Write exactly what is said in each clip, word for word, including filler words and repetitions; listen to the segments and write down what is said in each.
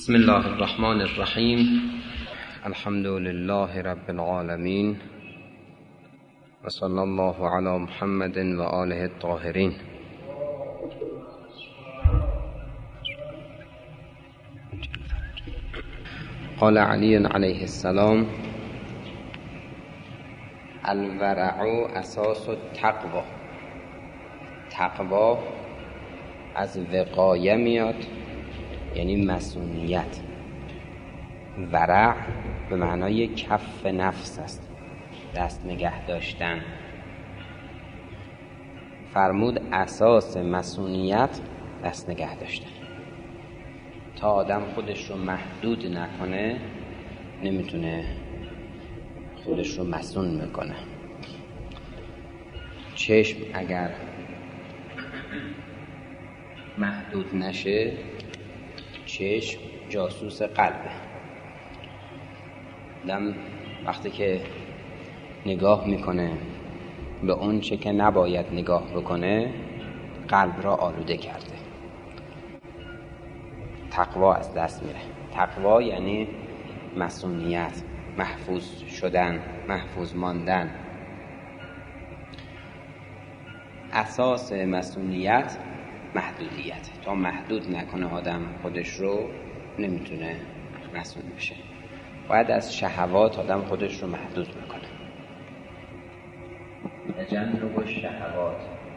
بسم الله الرحمن الرحیم. الحمد لله رب العالمین و صلی الله علی محمد و آله الطاهرین. قال علی علیه السلام: الورع اساس التقوی. تقوا از وقایه میاد، یعنی مسئولیت. ورع به معنای کف نفس است، دست نگه داشتن. فرمود اساس مسئولیت دست نگه داشتن. تا آدم خودش رو محدود نکنه نمیتونه خودش رو مسئول میکنه. چشم اگر محدود نشه، چشم جاسوس قلبه. آدم وقتی که نگاه میکنه به اون چه که نباید نگاه بکنه، قلب را آلوده کرده، تقوا از دست میره. تقوا یعنی مسئولیت، محفوظ شدن، محفوظ ماندن. اساس مسئولیت محدودیت. تا محدود نکنه آدم خودش رو، نمیتونه مسئول بشه. باید از شهوات آدم خودش رو محدود بکنه. تجنب الشهوات.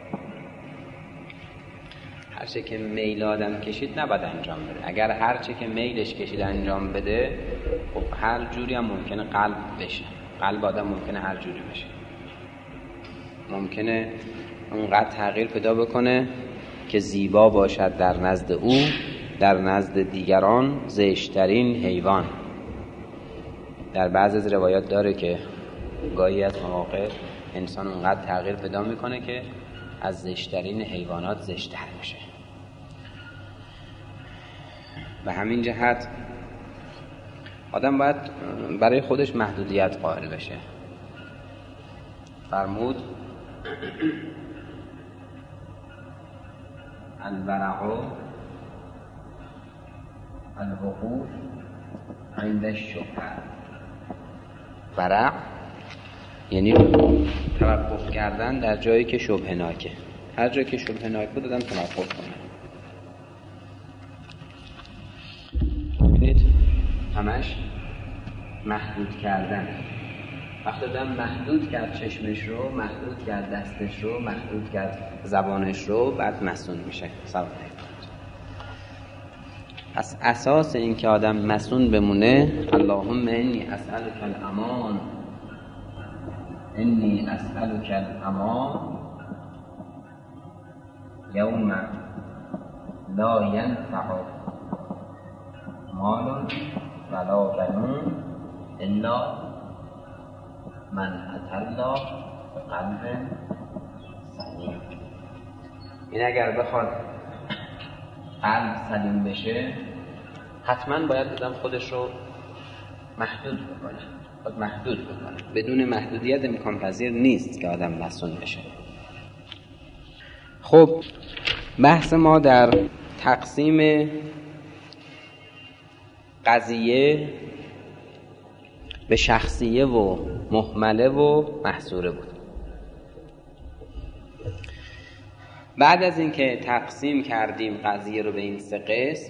هر چه که میل آدم کشید نباید انجام بده. اگر هر چه که میلش کشید انجام بده، خب هر جوری هم ممکنه قلب بشه. قلب آدم ممکنه هر جوری بشه. ممکنه اونقدر تغییر پیدا بکنه که زیبا باشد در نزد او، در نزد دیگران زشترین حیوان. در بعض از روایات داره که گاهی از مواقع انسان اونقدر تغییر پیدا میکنه که از زشترین حیوانات زشتر میشه. به همین جهت آدم باید برای خودش محدودیت قائل بشه. فرمود الورع الوقوف عند الشبهه. ورع یعنی توقف کردن در جایی که شبهه ناکه. هر جایی که شبهه ناک بود آدم توقف کنه. ببینید همش محدود کردن. وقتی آدم محدود کرد چشمش رو، محدود کرد دستش رو، محدود کرد زبانش رو، بعد مسئول میشه. سلام علیکم. پس اساس این که آدم مسئول بمونه: اللهم انی اسألک الامان، انی اسألک الامان یوم لا ینفع مال ولا بنون الا من اتى الله بقلب سلیم. این اگر بخواد قلب سلیم بشه، حتما باید آدم خودش رو محدود بکنه. باید محدود بکنه. بدون محدودیت امکان پذیر نیست که آدم مسئول بشه. خب بحث ما در تقسیم قضیه به شخصیه و مهمله و محصوره بود. بعد از اینکه تقسیم کردیم قضیه رو به این سه قسم،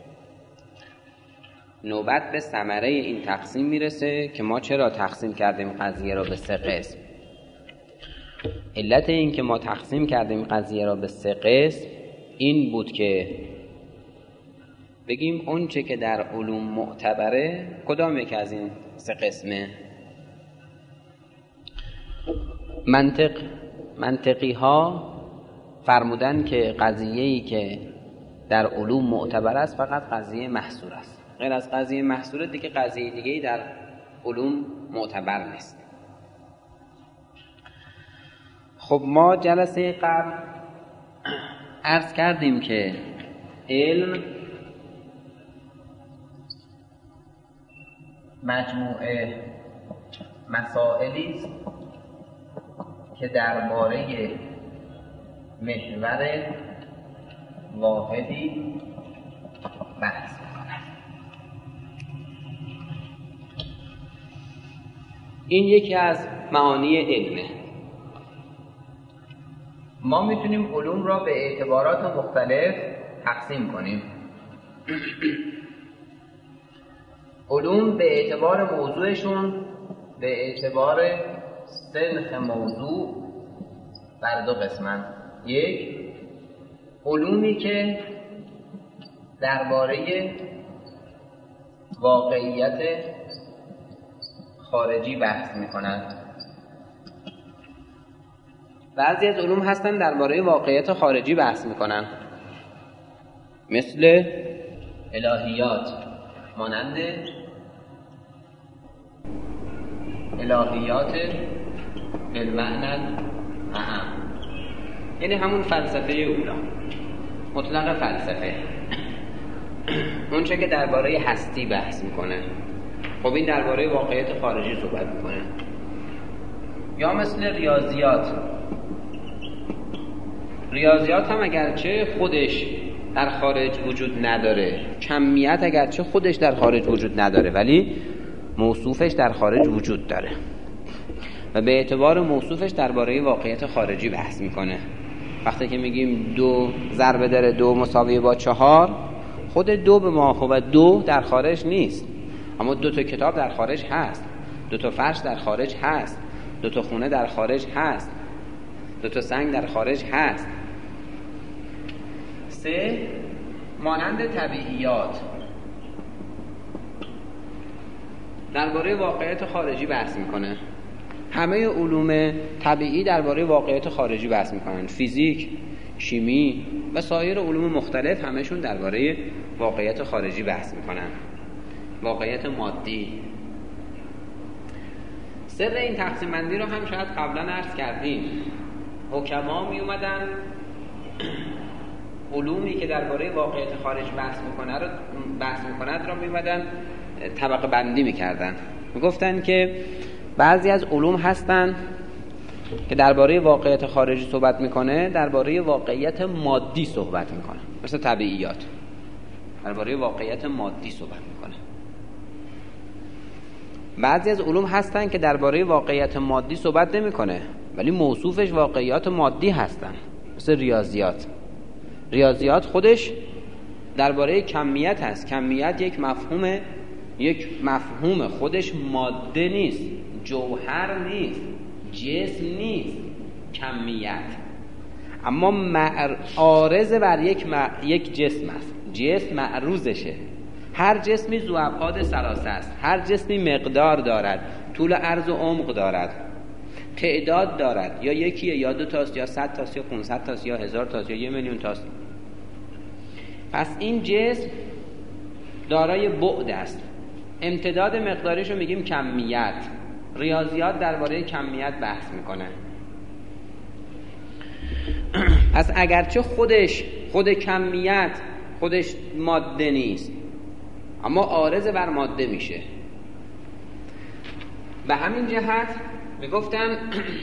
نوبت به ثمره این تقسیم میرسه که ما چرا تقسیم کردیم قضیه رو به سه قسم. علت این که ما تقسیم کردیم قضیه رو به سه قسم این بود که بگیم اون چه که در علوم معتبره کدام یک از این سه قسمه. منطق منطقی ها فرمودن که قضیه‌ای که در علوم معتبر است فقط قضیه محصور است. غیر از قضیه محصوره دیگه قضیه دیگه‌ای در علوم معتبر نیست. خب ما جلسه قبل عرض کردیم که علم مجموعه مسائلی است که درباره محور واحدی بحث میکنن. این یکی از معانی علمه. ما میتونیم علوم را به اعتبارات مختلف تقسیم کنیم. علوم به اعتبار موضوعشون، به اعتبار سنخ موضوع بر دو قسمن. یک، علومی که درباره واقعیت خارجی بحث میکنند. بعضی از علوم هستن درباره واقعیت خارجی بحث میکنن، مثل الهیات، مانند الهیات بالمعنى اعم، یعنی همون فلسفه اولا، مطلق فلسفه، اون چه که درباره هستی بحث میکنه. خب این درباره واقعیت خارجی صحبت میکنه. یا مثل ریاضیات. ریاضیات هم اگرچه خودش در خارج وجود نداره، کمیت اگرچه خودش در خارج وجود نداره، ولی موصوفش در خارج وجود داره و به اعتبار موصوفش درباره واقعیت خارجی بحث میکنه. وقتی که میگیم دو ضرب در دو مساوی با چهار، خود دو به ما و دو در خارج نیست، اما دو تا کتاب در خارج هست، دو تا فرش در خارج هست، دو تا خونه در خارج هست، دو تا سنگ در خارج هست. سه، مانند طبیعیات. درباره واقعیت خارجی بحث میکنه. همه علوم طبیعی درباره واقعیت خارجی بحث میکنن. فیزیک، شیمی و سایر علوم مختلف همشون درباره واقعیت خارجی بحث میکنن. واقعیت مادی. سر این تقسیم بندی رو هم شاید قبلا عرض کردیم. حکما می اومدن علومی که درباره واقعیت خارج بحث میکنه رو بحث میکنند رو می اومدن طبقه بندی میکردن. میگفتن که بعضی از علوم هستن که درباره واقعیت خارجی صحبت میکنه، درباره واقعیت مادی صحبت میکنه، مثل طبیعیات درباره واقعیت مادی صحبت میکنه. بعضی از علوم هستن که درباره واقعیت مادی صحبت نمیکنه، ولی موصوفش واقعیات مادی هستن، مثل ریاضیات. ریاضیات خودش درباره کمیت هست. کمیت یک مفهوم یک مفهوم خودش ماده نیست، جوهر نیست، جسم نیست، کمیت. اما مع... عارض بر یک مع... یک جسم است. جسم معروضشه. هر جسمی ذو ابعاد ثلاثه است. هر جسمی مقدار دارد، طول عرض و عمق دارد، تعداد دارد، یا یکیه یا دو تاست یا صد تاست یا پانصد تاست یا هزار تاست یا یه میلیون تاست. پس این جسم دارای بعد است. امتداد مقداریش رو میگیم کمیت. ریاضیات درباره کمیت بحث میکنه. پس اگرچه خودش خود کمیت خودش ماده نیست، اما عارض بر ماده میشه. به همین جهت میگفتن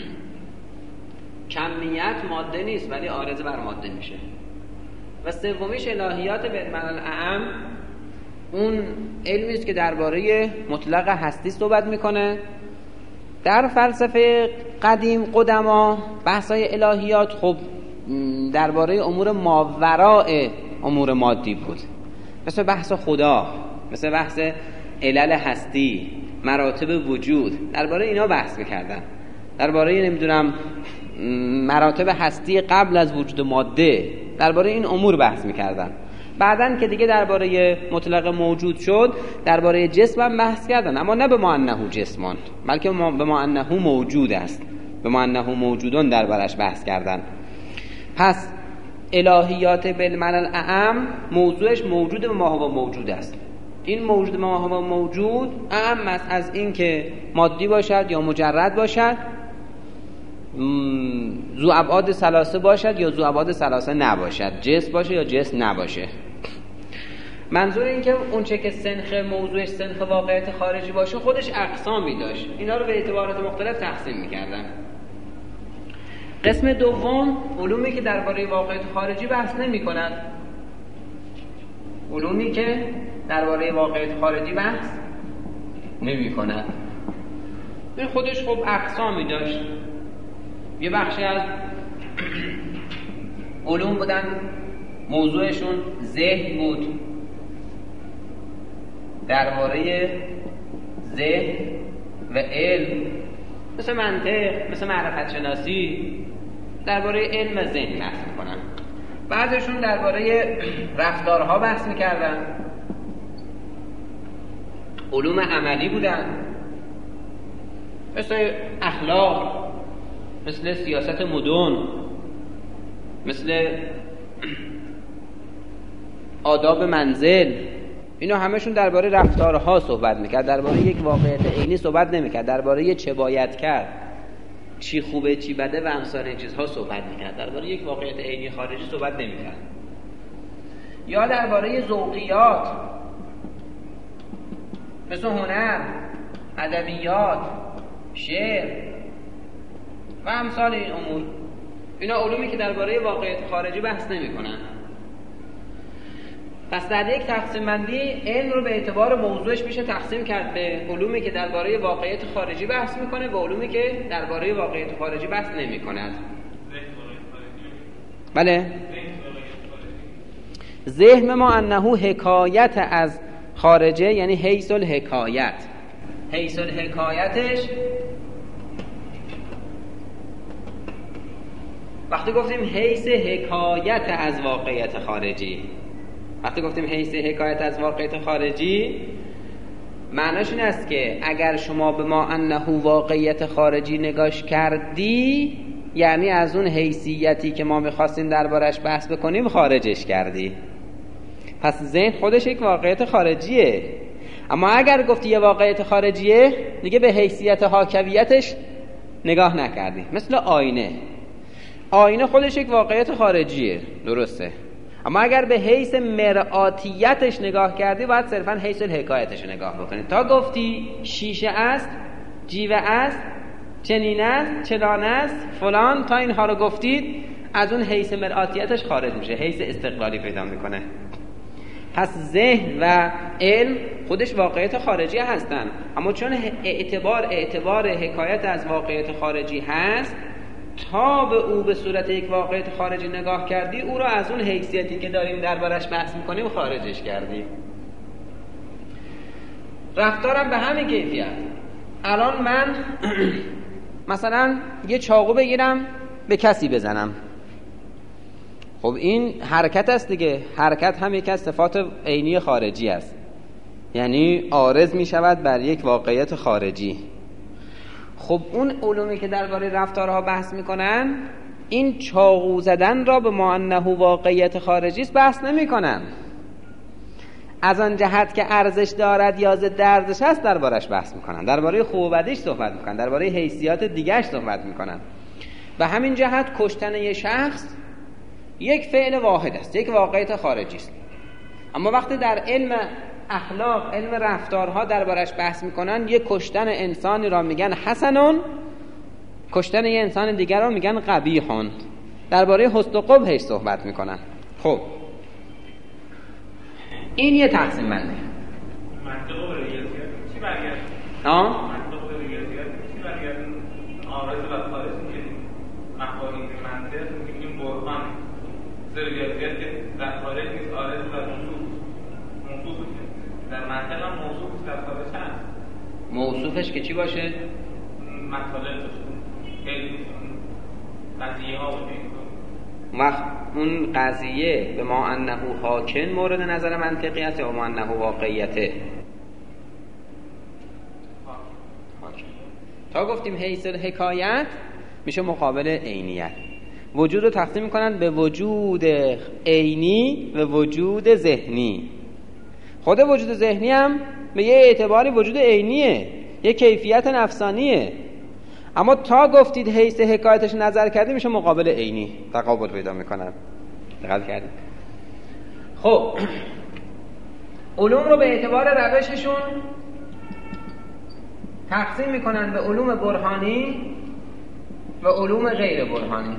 کمیت ماده نیست ولی عارض بر ماده میشه. و سومیش الهیات بالمعنی الاعم، اون علمی است که درباره مطلق هستی صحبت میکنه. در فلسفه قدیم قدما بحث‌های الهیات خب درباره امور ماوراء امور مادی بود، مثل بحث خدا، مثل بحث علل هستی، مراتب وجود. درباره اینا بحث میکردن. درباره نمیدونم مراتب هستی قبل از وجود ماده، درباره این امور بحث میکردن. بعدن که دیگه درباره مطلق موجود شد، درباره جسم هم بحث کردن، اما نه به ما انه جسمان، بلکه به ما انه موجود است، به ما انه موجودون دربارش بحث کردن. پس الهیات بالمعنی الاعم موضوعش موجود به ما هو موجود است. این موجود ما هو موجود اعم است از این که مادی باشد یا مجرد باشد، ذو ابعاد ثلاثه باشد یا ذو ابعاد ثلاثه نباشد، جسم باشه یا جسم نباشه. منظور این که اون چه که سنخ موضوعش سنخ واقعیت خارجی باشه خودش اقسامی داشت. اینا رو به اعتبارات مختلف تقسیم می‌کردن. قسم دوم علومی که درباره واقعیت خارجی بحث نمی‌کنند. علومی که درباره واقعیت خارجی بحث نمی‌کنند. این خودش خب اقسامی داشت. یه بخشی از علوم بودن موضوعشون ذهن بود، درباره ذهن و علم، مثل منطق، مثل معرفت شناسی، درباره علم و ذهن بحث میکنن. بعضشون درباره رفتارها بحث میکردن، علوم عملی بودن، مثل اخلاق، مثل سیاست مدن، مثل آداب منزل. اینا همشون درباره رفتارها صحبت میکرد، درباره یک واقعیت عینی صحبت نمیکرد، درباره چه باید کرد، چی خوبه چی بده و امثال این چیزها صحبت میکرد، درباره یک واقعیت عینی خارجی صحبت نمیکرد. یا درباره ذوقیات مثل هنر، ادبیات، شعر و امثال این امور. اینا علومی که درباره واقعیت خارجی بحث نمیکنن. پس در یک تقسیم بندی علم رو به اعتبار موضوعش میشه تقسیم کرد به علومی که درباره واقعیت خارجی بحث میکنه و علومی که درباره واقعیت خارجی بحث نمیکند. بله؟ ذهن ما انه حکایت از خارجه، یعنی حیث الحکایت. حیث الحکایتش وقتی گفتیم حیث حکایت از واقعیت خارجی، وقتی گفتیم حیث حکایت از واقعیت خارجی، معناش این است که اگر شما به ما انه واقعیت خارجی نگاش کردی، یعنی از اون حیثیتی که ما میخواستیم دربارش بحث بکنیم خارجش کردی. پس ذهن خودش یک واقعیت خارجیه. اما اگر گفتی یه واقعیت خارجیه، دیگه به حیثیت حاکویتش نگاه نکردی. مثل آینه، آینه خودش یک واقعیت خارجیه، درسته، اما اگر به حیث مرآتیتش نگاه کردی باید صرفا حیث الحکایتش نگاه بکنی. تا گفتی شیشه است، جیوه است، چنین است، چنان است، فلان، تا اینها رو گفتید، از اون حیث مرآتیتش خارج میشه، حیث استقلالی پیدا میکنه. پس ذهن و علم خودش واقعیت خارجی هستن، اما چون اعتبار اعتبار حکایت از واقعیت خارجی هست، تا به او به صورت یک واقعیت خارجی نگاه کردی، او را از اون حیثیتی که داریم دربارش بحث میکنیم خارجش کردی. رفتارم به همین کیفیت. الان من مثلا یه چاقو بگیرم به کسی بزنم، خب این حرکت است دیگه. حرکت هم یک از صفات عینی خارجی است، یعنی عارض می شود بر یک واقعیت خارجی. خب اون علومی که درباره رفتارها بحث میکنن، این چاقو زدن را به ما انه واقعیت خارجی است بحث نمیکنن. از آن جهت که ارزش دارد یا ضد ارزش است دربارش بحث میکنن، درباره خوب و بدیش صحبت میکنن، درباره حیثیات دیگه‌اش صحبت میکنن. و همین جهت کشتن یک شخص یک فعل واحد است، یک واقعیت خارجی است. اما وقتی در علم اخلاق، علم رفتارها دربارش بحث میکنن، یک کشتن انسانی را میگن حسنون، کشتن یک انسان دیگر را میگن قبیحون. درباره حسن و قبحش صحبت میکنن. خب این یه تقسیم بندی. منطق و ریاضیات چی برگرد؟ آه؟ منطق و ریاضیات چی برگرد؟ عارض و خارج میگیم مفاهیم منطق میگیم برهان. ریاضیات در خارج نیست، عارض و موصوف. موصوف در منطق هم موصوف در خارج هست. موصوفش که چی باشه؟ مطالب باشه، قضیه ها باشه. وقت اون قضیه به ما انه حاکم مورد نظر منطقی است یا ما انه واقعیته؟ حاکم. تا گفتیم حیث الحکایت میشه مقابل عینیت. وجود رو تقسیم میکنن به وجود عینی و وجود ذهنی. خود وجود ذهنی هم به یه اعتباری وجود عینیه، یه کیفیت نفسانیه، اما تا گفتید حیث حکایتش نظر کردی میشه مقابل عینی، تقابل پیدا میکنن. دقت کردید؟ خب علوم رو به اعتبار روششون تقسیم میکنن به علوم برهانی و علوم غیر برهانی.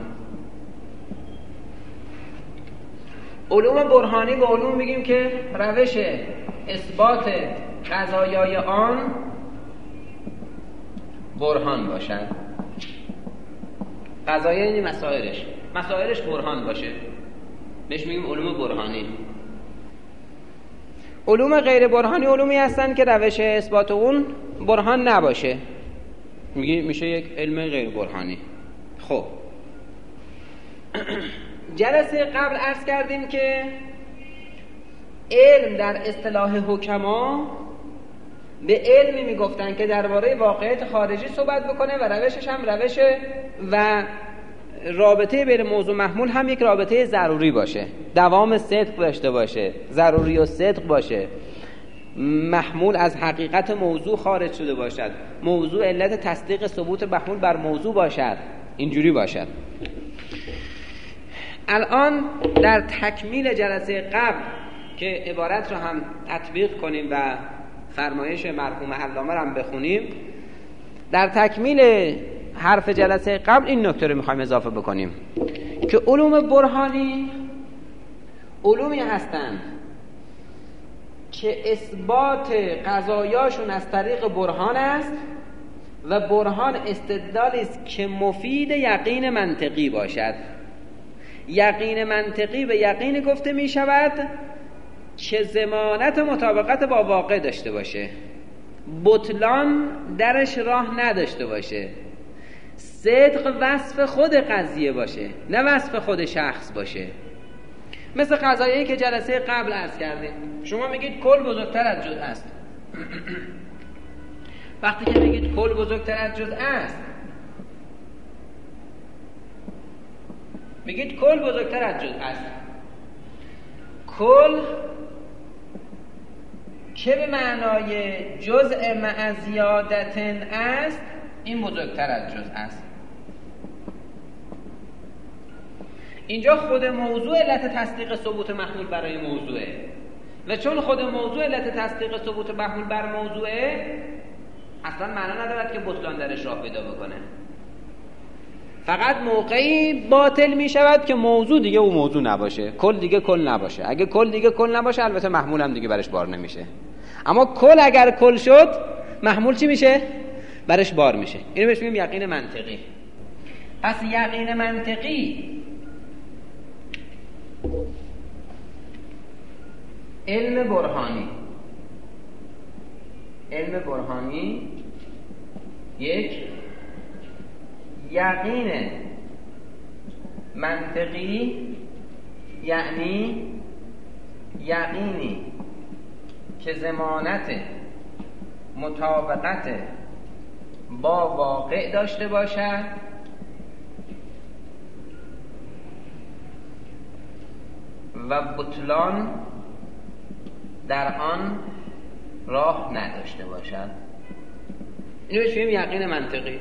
علوم برهانی به علوم میگیم که روش اثبات قضایای آن برهان باشد. قضایه یعنی مسائلش مسائلش برهان باشه، بهش میگیم علوم برهانی. علوم غیر برهانی علومی هستن که روش اثبات اون برهان نباشه، میگه میشه یک علم غیر برهانی. خب جلسه قبل عرض کردیم که علم در اصطلاح حکما به علمی میگفتن که درباره واقعیت خارجی صحبت بکنه و روشش هم روش و رابطه بین موضوع محمول هم یک رابطه ضروری باشه، دوام صدق داشته باشه، ضروری و صدق باشه، محمول از حقیقت موضوع خارج شده باشد، موضوع علت تصدیق ثبوت محمول بر موضوع باشد، اینجوری باشد. الان در تکمیل جلسه قبل که عبارت رو هم تطبیق کنیم و فرمایش مرحوم علامه رو هم بخونیم، در تکمیل حرف جلسه قبل این نکته رو میخوایم اضافه بکنیم که علوم برهانی علومی هستند که اثبات قضایاشون از طریق برهان است و برهان استدلالی است که مفید یقین منطقی باشد. یقین منطقی به یقین گفته می شود که ضمانت مطابقت با واقع داشته باشه، بطلان درش راه نداشته باشه، صدق وصف خود قضیه باشه نه وصف خود شخص باشه. مثل قضایایی که جلسه قبل عرض کردیم، شما میگید کل بزرگتر از جزء است. وقتی که میگید کل بزرگتر از جزء است، میگید کل بزرگتر از جزء است. کل که به معنای جزء مع زیادتن است، این بزرگتر از جزء است. اینجا خود موضوع علت تصدیق ثبوت محمول برای موضوعه و چون خود موضوع علت تصدیق ثبوت محمول بر موضوعه، اصلا معنا ندارد که بطلان درش راه پیدا بکنه. فقط موقعی باطل می شود که موضوع دیگه اون موضوع نباشه، کل دیگه کل نباشه. اگه کل دیگه کل نباشه، البته محمول هم دیگه برش بار نمیشه. اما کل اگر کل شد، محمول چی میشه؟ برش بار میشه. اینو بهش میگیم یقین منطقی. پس یقین منطقی علم برهانی علم برهانی یک یقین منطقی، یعنی یقینی که ضمانت مطابقت با واقع داشته باشد و بطلان در آن راه نداشته باشد. اینو بهش میگیم یقین منطقی.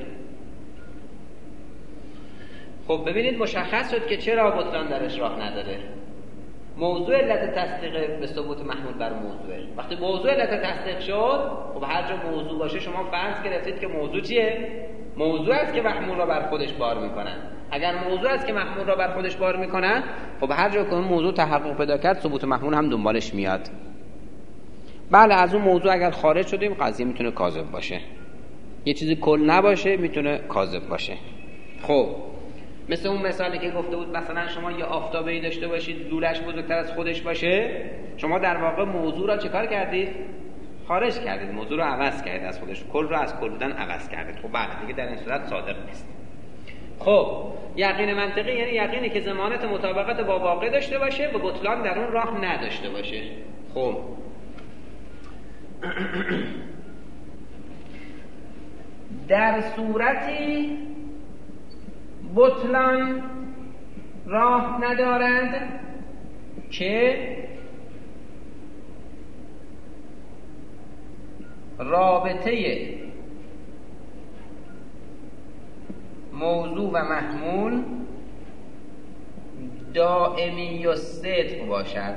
خب ببینید مشخص شد که چرا بطلان درش راه نداره. موضوع علت تصدیق به ثبوت محمول بر موضوعه. وقتی موضوع علت تصدیق شد، خب هر جا موضوع باشه شما فرض گرفتید که موضوع چیه؟ موضوع است که محمول را بر خودش بار میکنن. اگر موضوع است که محمول را بر خودش بار میکنن، خب هر جا که اون موضوع تحقق پیدا کرد، ثبوت محمول هم دنبالش میاد. بله، از اون موضوع اگر خارج شدیم، قضیه میتونه کاذب باشه. یه چیزی کل نباشه، میتونه کاذب باشه. خب مثل اون مثالی که گفته بود، مثلا شما یه آفتابه‌ای داشته باشید، لوله‌اش بزرگتر از خودش باشه، شما در واقع موضوع را چیکار کردید؟ خارج کردید، موضوع رو عوض کردید از خودش، کل رو از کل بودن عوض کردید. خب بله، دیگه در این صورت صادق نیست. خب یقین منطقی یعنی یقینی که ضمانت مطابقت با واقع داشته باشه و بطلان در اون راه نداشته باشه. خب در صورتی بطلان راه ندارد که رابطه موضوع و محمول دائمی و صدق باشد.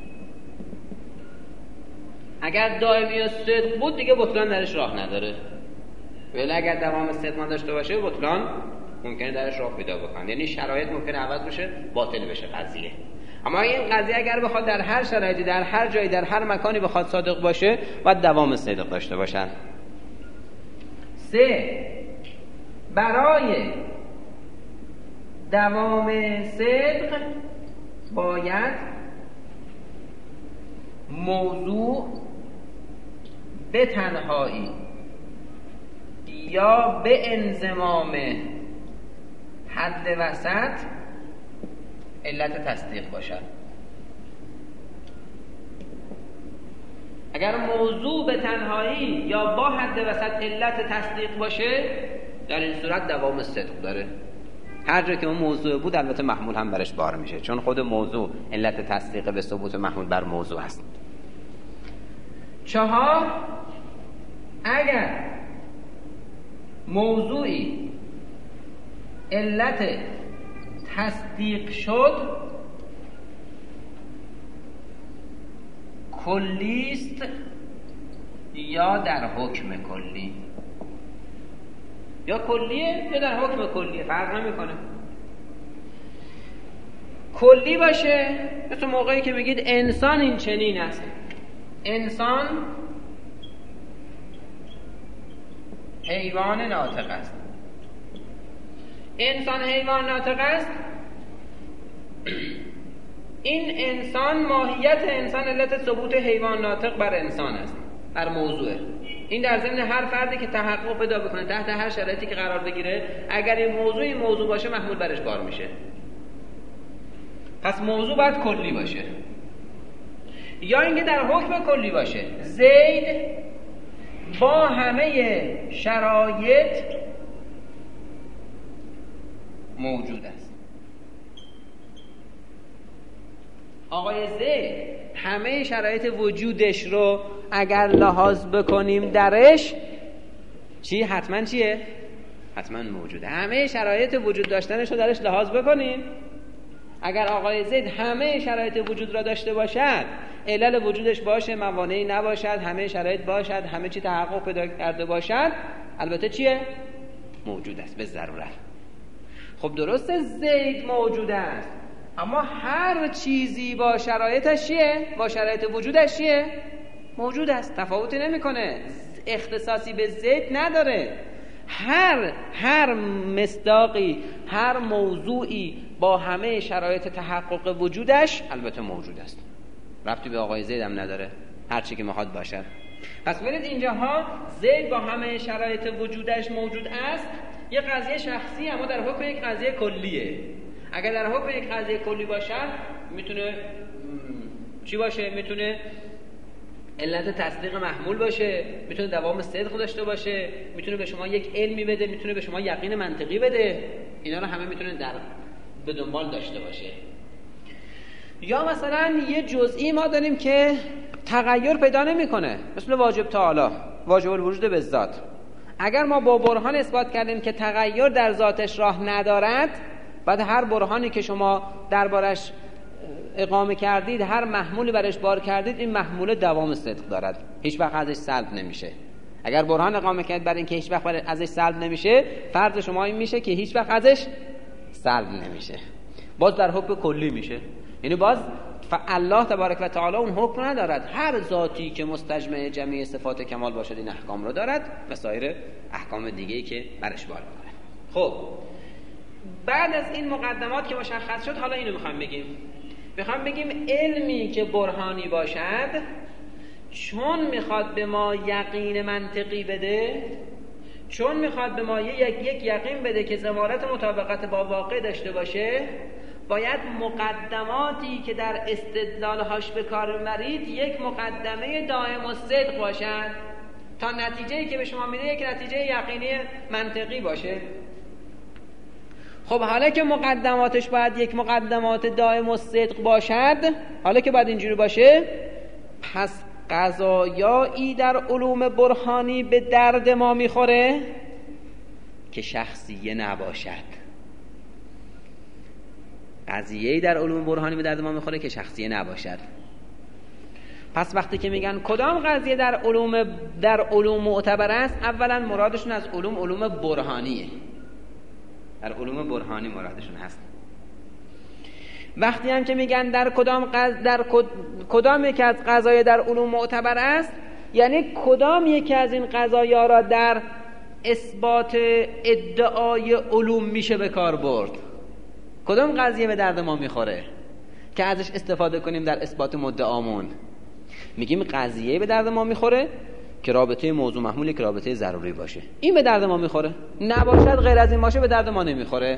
اگر دائمی و صدق بود دیگه بطلان درش راه نداره، ولی اگر دوام صدق داشته باشه بطلان ممکنه درش راه پیدا بکنه. یعنی شرایط ممکنه عوض بشه، باطل بشه قضیه. اما این قضیه اگر بخواد در هر شرایطی، در هر جایی، در هر مکانی بخواد صادق باشه، باید دوام صدق داشته باشن. سه برای دوام صدق باید موضوع به تنهایی یا به انضمام حد وسط علت تصدیق باشد. اگر موضوع به تنهایی یا با حد وسط علت تصدیق باشه، در این صورت دوام صدق داره. هر جا که اون موضوع بود البته محمول هم برش بار میشه، چون خود موضوع علت تصدیق به ثبوت محمول بر موضوع هست. چهار، اگر موضوعی علت تصدیق شد کلیست یا در حکم کلی، یا کلیه یا در حکم کلیه، فرق نمیکنه. کلی باشه مثل موقعی که میگید انسان این چنین است، انسان حیوان ناطق است، انسان حیوان ناطق است. این انسان، ماهیت انسان علت ثبوت حیوان ناطق بر انسان است، بر موضوعه. این در ضمن هر فردی که تحقق پیدا بکنه تحت هر شرایطی که قرار بگیره، اگر این موضوع این موضوع باشه محمول برش کار میشه. پس موضوع باید کلی باشه، یا اینکه در حکم کلی باشه. زید با همه شرایط موجود است. آقای زید همه شرایط وجودش رو اگر لحاظ بکنیم درش چی؟ حتما چیه؟ حتما موجوده. همه شرایط وجود داشتنش رو درش لحاظ بکنیم. اگر آقای زید همه شرایط وجود را داشته باشد، علل وجودش باشه، موانعی نباشد، همه شرایط باشد، همه چی تحقق پیدا کرده باشد، البته چیه؟ موجود است به ضرورت. خب درسته زید موجود است، اما هر چیزی با شرایطش چیه؟ با شرایط وجودش چیه؟ موجود است، تفاوتی نمیکنه، اختصاصی به زید نداره. هر هر مصداقی، هر موضوعی با همه شرایط تحقق وجودش البته موجود است، ربطی به آقای زید هم نداره، هر چی که میخواد باشد. پس ببینید اینجاها زید با همه شرایط وجودش موجود است یه قضیه شخصی، اما در حکم یک قضیه کلیه. اگر در حکم یک قضیه کلی باشد میتونه چی باشه؟ میتونه علت تصدیق محمول باشه، میتونه دوام صدق داشته باشه، میتونه به شما یک علمی بده، میتونه به شما یقین منطقی بده. اینا رو همه میتونه در به دنبال داشته باشه. یا مثلا یه جزئی ما داریم که تغییر پیدا نمیکنه، مثل واجب تعالی، واجب الوجود به ذات. اگر ما با برهان اثبات کردیم که تغییر در ذاتش راه ندارد، بعد هر برهانی که شما دربارش اقامه کردید، هر محمولی برش بار کردید، این محمول دوام صدق دارد، هیچ وقت ازش سلب نمیشه. اگر برهان اقامه کردید برای اینکه هیچ وقت ازش سلب نمیشه، فرض شما این میشه که هیچ وقت ازش سلب نمیشه، باز در حکم کلی میشه. یعنی باز الله تبارک و تعالی اون حکم ندارد، هر ذاتی که مستجمع جمعی صفات کمال باشد این احکام رو دارد و سایر احکام دیگه‌ای که برش بار می‌کنه. خب بعد از این مقدمات که مشخص شد، حالا اینو میخوایم بگیم. میخوایم بگیم علمی که برهانی باشد، چون میخواد به ما یقین منطقی بده، چون میخواد به ما یک یک یقین بده که ضمانت مطابقت با واقع داشته باشه، باید مقدماتی که در استدلالهاش به کار میبرید یک مقدمه دائم الصدق باشد تا نتیجه‌ای که به شما میده یک نتیجه یقینی منطقی باشه. خب حالا که مقدماتش باید یک مقدمات دائم الصدق باشد، حالا که باید اینجوری باشه، پس قضایایی در علوم برهانی به درد ما میخوره که شخصیه نباشد. قضیه‌ای در علوم برهانی به درد ما میخوره که شخصیه نباشد. پس وقتی که میگن کدام قضیه در علوم در علوم معتبر است، اولا مرادشون از علوم علوم برهانیه، در علوم برهانی مرادشون هست. وقتی هم که میگن در کدام قض... در کدام یکی از قضایا در علوم معتبر است، یعنی کدام یکی از این قضایا را در اثبات ادعای علوم میشه به کار برد؟ کدوم قضیه به درد ما میخوره که ازش استفاده کنیم در اثبات مدعامون؟ میگیم قضیه به درد ما میخوره که رابطه موضوع محمولی که رابطه ضروری باشه. این به درد ما میخوره. نباشد غیر از این باشه به درد ما نمیخوره.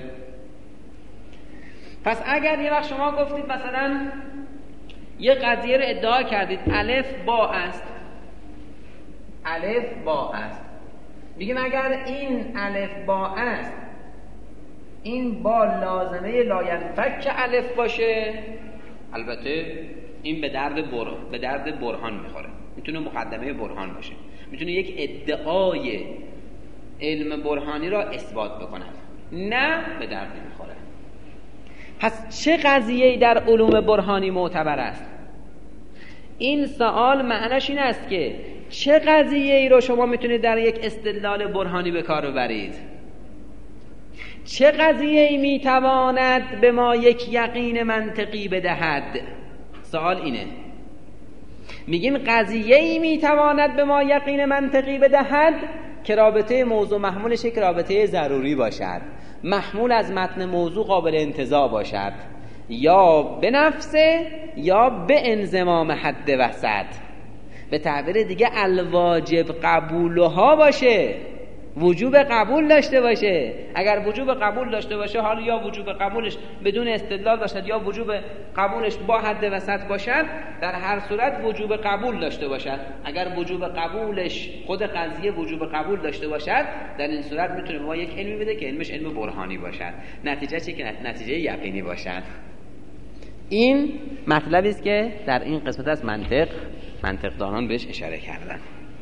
پس اگر یه وقت شما گفتید مثلا یه قضیه رو ادعا کردید الف با است، الف با است، میگیم اگر این الف با است، این با لازمه لاینفک الف باشه، البته این به درد بر... به درد برهان میخوره، میتونه مقدمه برهان باشه، میتونه یک ادعای علم برهانی را اثبات بکنه، نه به درد نمیخوره. پس چه قضیه‌ای در علوم برهانی معتبر است؟ این سوال معناش این است که چه قضیه‌ای رو شما میتونید در یک استدلال برهانی به کار ببرید؟ چه قضیه‌ای میتواند به ما یک یقین منطقی بدهد؟ سوال اینه. میگیم قضیه‌ای میتواند به ما یقین منطقی بدهد که رابطه موضوع محمولش یک رابطه ضروری باشد، محمول از متن موضوع قابل انتزاع باشد، یا به نفسه یا به انضمام حد وسط، به تعبیر دیگه الواجب قبولها باشه، وجوب قبول داشته باشه. اگر وجوب قبول داشته باشه، حالا یا وجوب قبولش بدون استدلال باشد یا وجوب قبولش با حد وسط باشد، در هر صورت وجوب قبول داشته باشد. اگر وجوب قبولش خود قضیه وجوب قبول داشته باشد، در این صورت میتونه ما یک علمی بده که علمش علم برهانی باشد، نتیجه چی که نتیجه یقینی باشد. این مطلبی است که در این قسمت از منطق منطقدانان بهش اشاره کردن.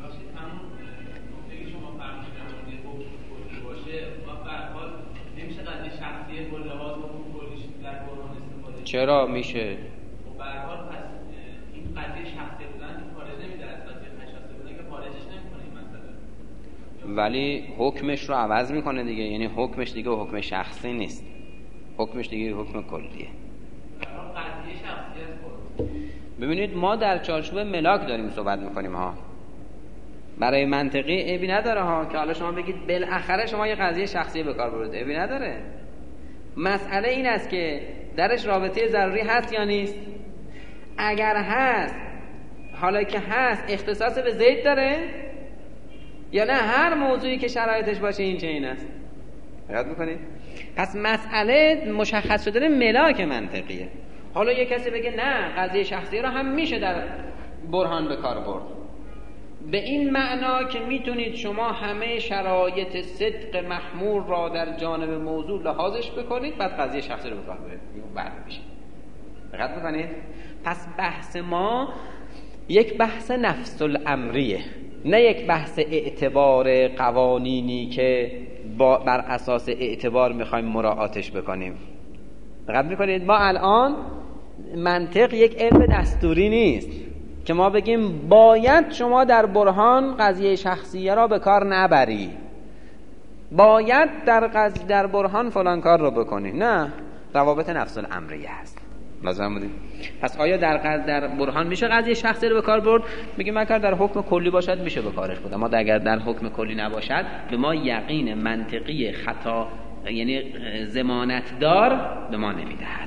چرا میشه؟ به هر حال پس این قضیه شخصی بودن که خارج نمیده از قضیه خشاسته بودن که خارجش نمیکنه این مسئله، ولی حکمش رو عوض میکنه دیگه. یعنی حکمش دیگه حکم شخصی نیست، حکمش دیگه حکم کلیه. قضیه شخصی است. ببینید ما در چارچوب ملاک داریم صحبت میکنیم ها. برای منطقی عیبی نداره ها که حالا شما بگید بالاخره شما یه قضیه شخصی به کار بردید، عیبی نداره. مسئله این است که درش رابطه ضروری هست یا نیست؟ اگر هست، حالا که هست اختصاص به زید داره یا نه هر موضوعی که شرایطش باشه این چنین است؟ دقت میکنید؟ پس مسئله مشخص شده ملاک منطقیه. حالا یه کسی بگه نه قضیه شخصی رو هم میشه در برهان به کار برد، به این معنا که میتونید شما همه شرایط صدق محمول را در جانب موضوع لحاظش بکنید، بعد قضیه شخصی رو به کار برید، بعد میشه. دقت میکنید؟ پس بحث ما یک بحث نفس الامریه، نه یک بحث اعتبار قوانینی که با بر اساس اعتبار میخوایم مراعاتش بکنیم. دقت میکنید؟ ما الان منطق یک علم دستوری نیست که ما بگیم باید شما در برهان قضیه شخصیه را به کار نبری، باید در قضیه در برهان فلان کار را بکنی. نه، روابط نفس الامریه هست. لازم بودیم. پس آیا در قضیه در برهان میشه قضیه شخصی رو به کار برد؟ میگیم اگر در حکم کلی باشد میشه به کارش برد، اما اگر در حکم کلی نباشد به ما یقین منطقی خطا یعنی ضمانت دار به ما نمیدهد.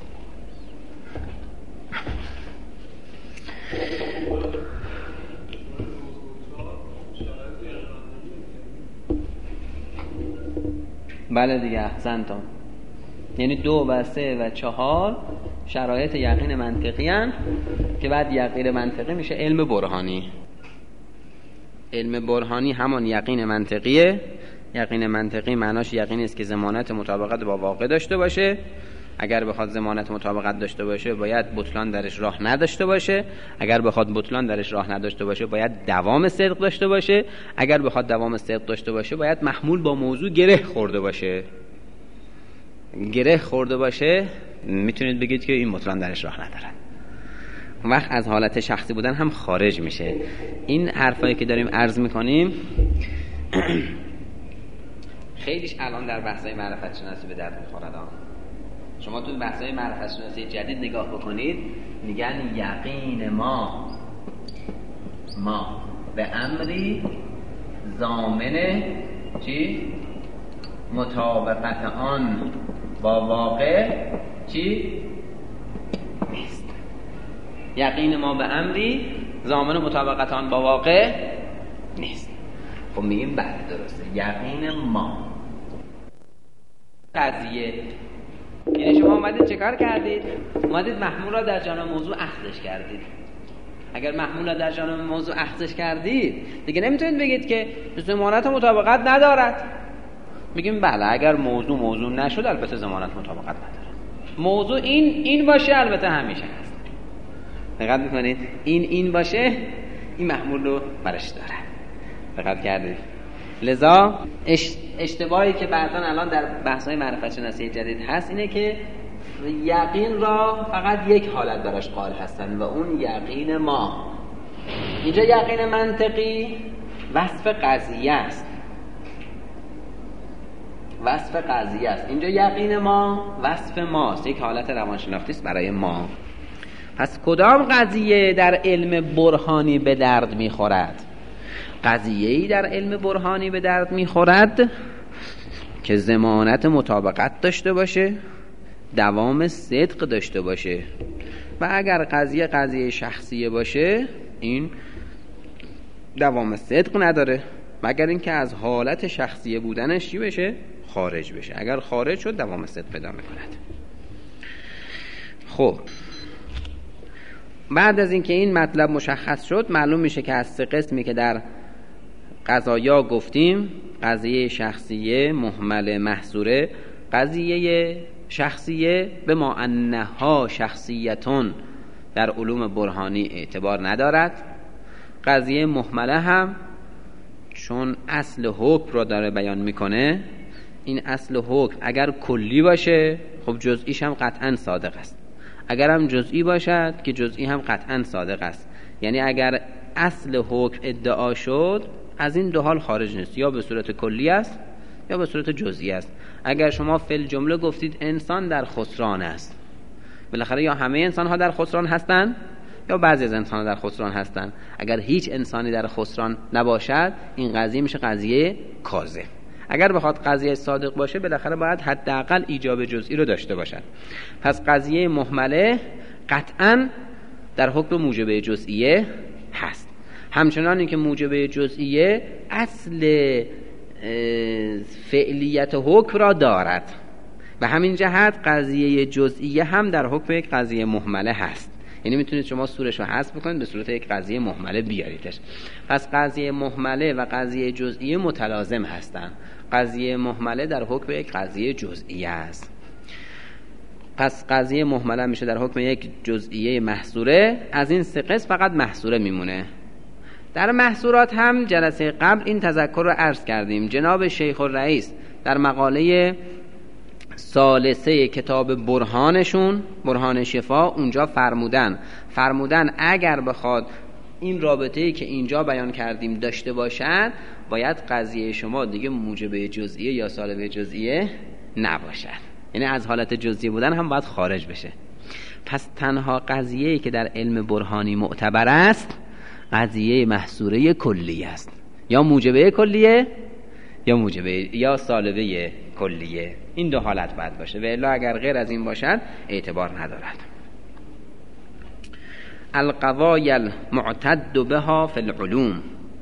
بله دیگه، احسنتون. یعنی دو و سه و چهار شرایط یقین منطقی هستند که بعد یقین منطقی میشه علم برهانی. علم برهانی همان یقین منطقیه. یقین منطقی معناش یقینی است که ضمانت مطابقت با واقع داشته باشه. اگر بخواد ضمانت مطابقت داشته باشه باید بطلان درش راه نداشته باشه. اگر بخواد بطلان درش راه نداشته باشه باید دوام صدق داشته باشه. اگر بخواد دوام صدق داشته باشه باید محمول با موضوع گره خورده باشه. گره خورده باشه میتونید بگید که این بطلان درش راه نداره. اون وقت از حالت شخصی بودن هم خارج میشه. این حرفایی که داریم عرض میکنیم خیلیش الان در بحث‌های معرفت شناسی به درد می‌خوره. شما تو بحث‌های معرفت شناسی جدید نگاه بکنید، میگن یقین ما ما به امری ضامن چی؟ مطابقت آن با واقع چی؟ نیست. یقین ما به امری ضامن مطابقت آن با واقع نیست. خب میگیم بله درسته، یقین ما قضیه، یعنی شما اومدید چه کار کردید؟ اومدید محمول را در جانب موضوع اخذش کردید. اگر محمول را در جانب موضوع اخذش کردید دیگه نمیتونید بگید که ضمانت مطابقت ندارد. میگیم بله اگر موضوع موضوع نشد البته ضمانت مطابقت نداره. موضوع این این باشه البته همیشه هست. دقت میکنید؟ این این باشه این محمول رو برش داره. دقت کردید؟ لذا اشتباهی که بعضا الان در بحث‌های معرفت شناسی جدید هست اینه که یقین را فقط یک حالت براش قائل هستن و اون یقین ما. اینجا یقین منطقی وصف قضیه است، وصف قضیه است. اینجا یقین ما وصف ماست، یک حالت روانشناختی است برای ما. پس کدام قضیه در علم برهانی به درد میخورد؟ قضیه‌ای در علم برهانی به درد میخورد که ضمانت مطابقت داشته باشه، دوام صدق داشته باشه. و اگر قضیه قضیه شخصیه باشه این دوام صدق نداره، مگر اینکه از حالت شخصیه بودنش چی بشه؟ خارج بشه. اگر خارج شد دوام صدق پیدا میکند. خب بعد از اینکه این مطلب مشخص شد معلوم میشه که از سه قسمی که در قضایا گفتیم، قضیه شخصیه، مهمل، محصوره. قضیه شخصیه به ما انها شخصیتون در علوم برهانی اعتبار ندارد. قضیه مهمله هم چون اصل حکم را داره بیان میکنه، این اصل حکم اگر کلی باشه خب جزئیش هم قطعا صادق است، اگر هم جزئی باشد که جزئی هم قطعا صادق است. یعنی اگر اصل حکم ادعا شد از این دو حال خارج نیست، یا به صورت کلی است یا به صورت جزئی است. اگر شما فی الجمله گفتید انسان در خسران است، بالاخره یا همه انسان ها در خسران هستند یا بعضی از انسان ها در خسران هستند. اگر هیچ انسانی در خسران نباشد این قضیه میشه قضیه کاذب. اگر بخواد قضیه صادق باشه بالاخره باید حداقل ایجاب جزئی رو داشته باشد. پس قضیه مهمله قطعا در حکم موجبه جزئیه هست، همچنان اینکه موجبه جزئیه اصل فعلیت حکم را دارد. و همین جهت قضیه جزئیه هم در حکم یک قضیه مهمله هست. یعنی میتونید شما سورش رو حذف بکنید به صورت یک قضیه مهمله بیاریدش. پس قضیه مهمله و قضیه جزئیه متلازم هستند. قضیه مهمله در حکم یک قضیه جزئیه است. پس قضیه مهمله میشه در حکم یک جزئیه محصوره. از این سه قسم فقط محصوره میمونه. در محصورات هم جلسه قبل این تذکر رو عرض کردیم. جناب شیخ الرئیس در مقاله ثالثه کتاب برهانشون، برهان شفا، اونجا فرمودن فرمودن اگر بخواد این رابطه‌ای که اینجا بیان کردیم داشته باشد باید قضیه شما دیگه موجبه جزئیه یا سالبه جزئیه نباشد، یعنی از حالت جزئی بودن هم باید خارج بشه. پس تنها قضیه‌ای که در علم برهانی معتبر است قضیه محصوره کلی است، یا موجبه کلیه یا موجبه یا سالبه کلیه. این دو حالت باید باشه و الا اگر غیر از این باشد اعتبار ندارد. القضای المعتد بها فی العلوم،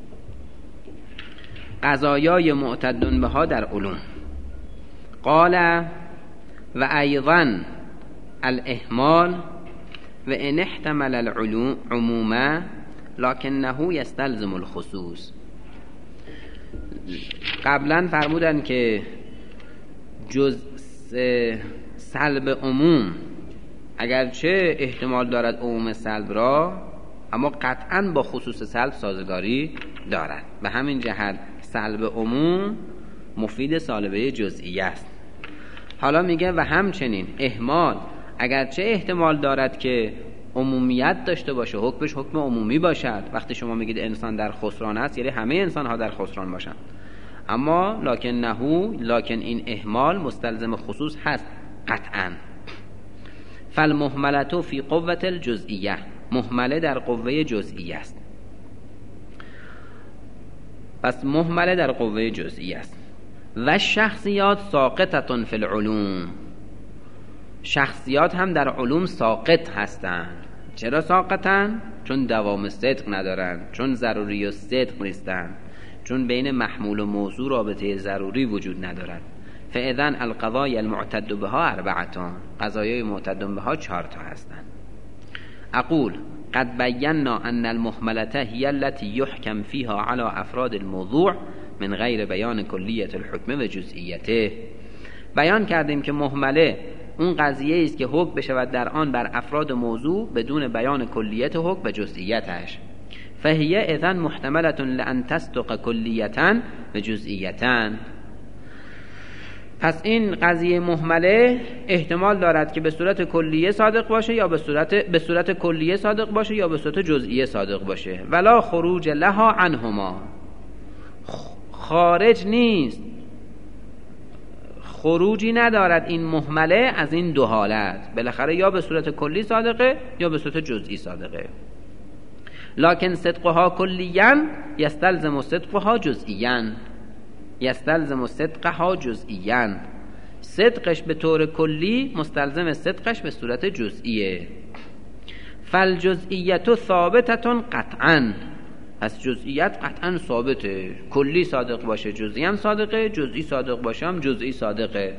قضایای معتد بها در علوم. قال و ایضا الاهمال و ان احتمل العلوم عموما لکنه یستلزم الخصوص. قبلا فرمودن که جز سلب عموم اگرچه احتمال دارد عموم سلب را، اما قطعا با خصوص سلب سازگاری دارد. به همین جهت سلب عموم مفید سالبه جزئی است. حالا میگه و همچنین اهمال اگرچه احتمال دارد که عمومیت داشته باشه، حکمش حکم عمومی باشد. وقتی شما میگید انسان در خسران است یعنی همه انسان ها در خسران باشند، اما لکن نهو لکن این اهمال مستلزم خصوص هست قطعا. فالمهملة فی قوة الجزئیه، مهمله در قوه جزئیه است. پس مهمله در قوه جزئیه است. و شخصیات ساقطتون فی العلوم، شخصیات هم در علوم ساقط هستند. چرا ساقطن؟ چون دوام صدق ندارن، چون ضروری و صدق نیستن، چون بین محمول و موضوع رابطه ضروری وجود ندارد. فاذن القضايا المعتد بها اربعتان، قضایای معتد بها چهار تا هستند. اقول قد بینا ان المهملة هي التي يحكم فيها على افراد الموضوع من غیر بیان کلیت الحکم و جزئیته. بیان کردیم که مهمله اون قضیه است که حکم بشود در آن بر افراد موضوع بدون بیان کلیت حکم و جزئیتش. فهي اذن محتملة لان تصدق کلیتا و جزئیتا. پس این قضیه مهمله احتمال دارد که به صورت کلیه صادق باشه یا به صورت به صورت کلیه صادق باشه یا به صورت جزئیه صادق باشه. ولا خروج لها عنهما، خارج نیست، خروجی ندارد این مهمله از این دو حالت، بالاخره یا به صورت کلی صادقه یا به صورت جزئی صادقه. لکن صدقها کلیاً یستلزم صدقها جزئیاً، یستلزم صدقها جزئیاً، صدقش به طور کلی مستلزم صدقش به صورت جزئیه. فالجزئیت ثابتتون قطعاً، پس جزئیت قطعاً ثابته، کلی صادق باشه جزئی هم صادقه، جزئی صادق باشه هم جزئی صادقه.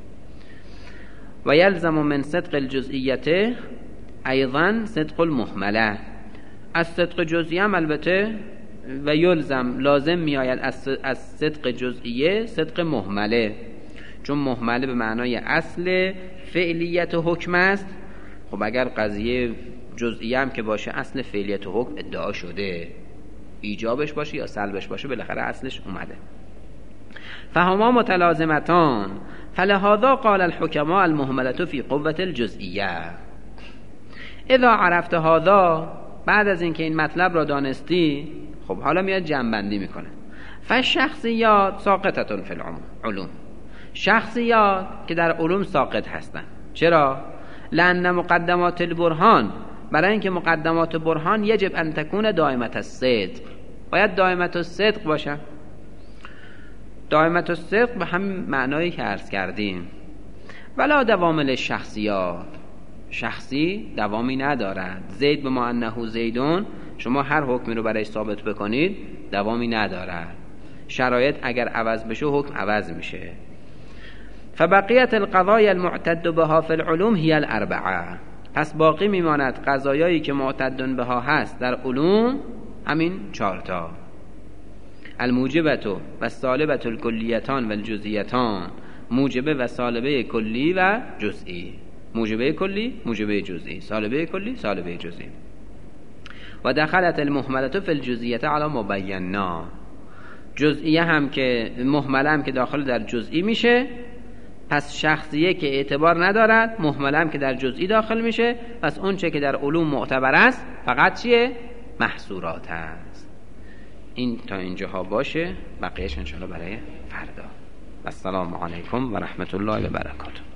و یلزم من صدق الجزئیت ایضاً صدق المهمله، از صدق جزئی هم البته و یلزم لازم میآید از صدق جزئیه صدق مهمله، چون مهمله به معنای اصل فعلیت حکم است. خب اگر قضیه جزئیه هم که باشه اصل فعلیت حکم ادعا شده، ایجابش باشه یا سلبش باشه بالاخره اصلش اومده. فهما متلازمتان، فلهذا قال الحکماء المهملة فی قوة الجزئیه. اذا عرفت هذا، بعد از اینکه این مطلب را دانستی، خب حالا میاد جمع‌بندی میکنه. فالشخصیات ساقطتون فی العلوم، شخصیات که در علوم ساقط هستند. چرا؟ لأن مقدمات البرهان، برای اینکه مقدمات برهان یجب ان تکون دائمت الصدق، باید دائمت الصدق باشه. دائمت الصدق به همین معنایی که عرض کردیم. ولا دوام للشخصیات، شخصی دوامی ندارد. زید به ما انه زیدون، شما هر حکمی رو برای ثابت بکنید دوامی ندارد، شرایط اگر عوض بشه حکم عوض میشه. فبقیت القضايا المعتد بها في العلوم هي الاربعه، پس باقی میماند قضایایی که معتد بها هست در علوم همین چهارتا: الموجبت و سالبت الکلیتان و الجزئیتان، موجبه و سالبه کلی و جزئی، موجبه کلی موجبه جزئی، سالبه کلی سالبه جزئی. و دخلت المهملة فی الجزئیه علی ما بینا، جزئیه هم که مهمله هم که داخل در جزئی میشه، پس شخصیه که اعتبار ندارد، مهمله هم که در جزئی داخل میشه، پس اون چه که در علوم معتبر است فقط چیه؟ محصورات است. این تا اینجاها باشه، بقیهش انشاءالله برای فردا. السلام علیکم و رحمت الله و برکاته.